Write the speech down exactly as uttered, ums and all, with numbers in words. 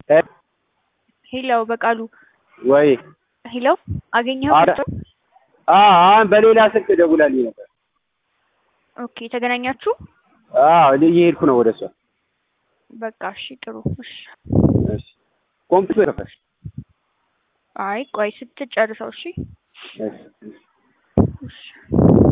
ሄሎ በቃሉ ወይ ሄሎ አገኘኸው? አዎ በሌላ ስልክ ደውላልኝ ነበር። ኦኬ ተገናኛችሁ? አዎ እየሄድኩ ነው ወደሷ። በቃ እሺ ጥሩ እሺ እሺ ኮምፒውተር ፈሽ አይ ቆይ ስትጨርሰው እሺ እሺ እሺ